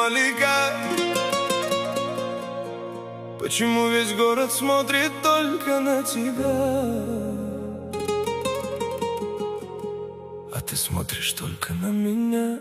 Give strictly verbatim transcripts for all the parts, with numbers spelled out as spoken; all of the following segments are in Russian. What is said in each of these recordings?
Малика. Почему весь город смотрит только на тебя, а ты смотришь только на меня?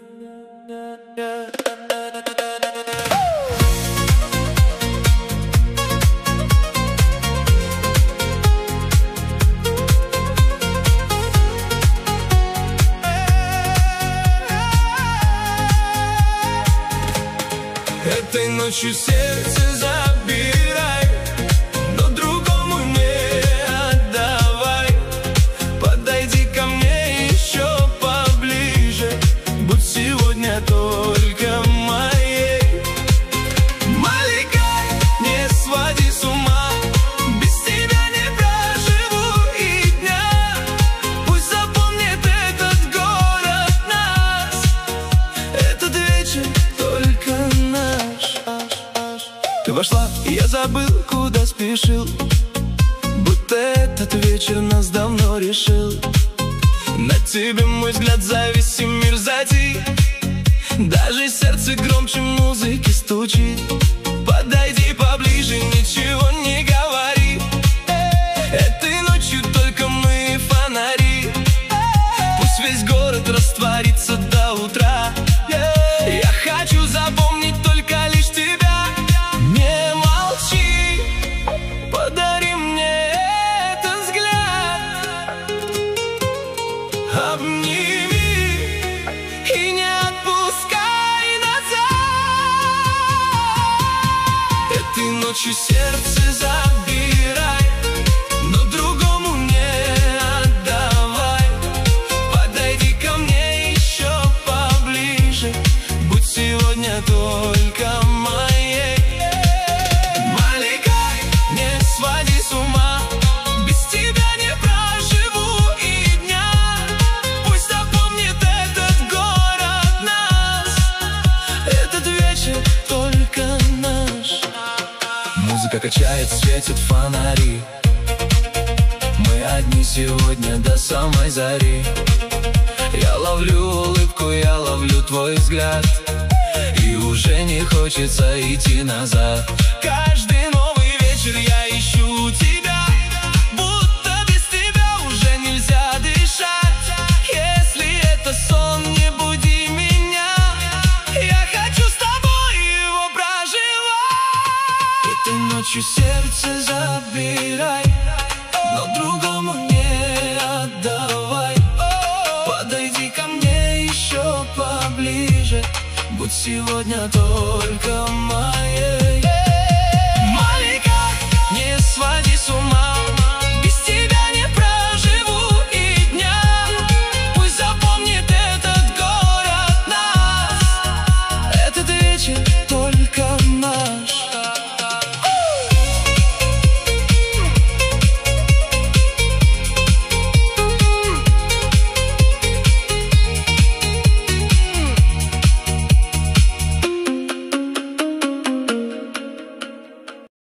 Этой ночью сердце забирай, но другому не отдавай. Подойди ко мне еще поближе, будь сегодня только моей. Малика, не своди с ума, без тебя не проживу и дня. Пусть запомнит этот город нас, этот вечер только наш. Ты вошла, и я забыл, куда спешил, будто этот вечер нас давно решил. На тебе мой взгляд завис, и мир затих, даже сердце громче музыки стучит. Подойди поближе, ничего не говори, этой ночью только мы и фонари. Пусть весь город растворится до утра, я хочу запомнить только лишь тебя. Не молчи, подари мне этот взгляд, обними и не отпускай назад. Этой ночью сердце забирай, но другому не отдавай. Подойди ко мне еще поближе, будь сегодня только моей. Малика, не своди с ума, без тебя не проживу и дня. Пусть запомнит этот город нас, этот вечер только наш. Музыка качает, светит фонари, мы одни сегодня до самой зари. Я ловлю улыбку, я ловлю твой взгляд, и уже не хочется идти назад. Каждый новый вечер я ищу тебя, будто без тебя уже нельзя дышать. Если это сон, не буди меня, я хочу с тобой его проживать. Этой ночью сердце забирай, но другому не отдавай. Подойди ко мне еще поближе, будь сегодня только моей. Малика, не своди с ума,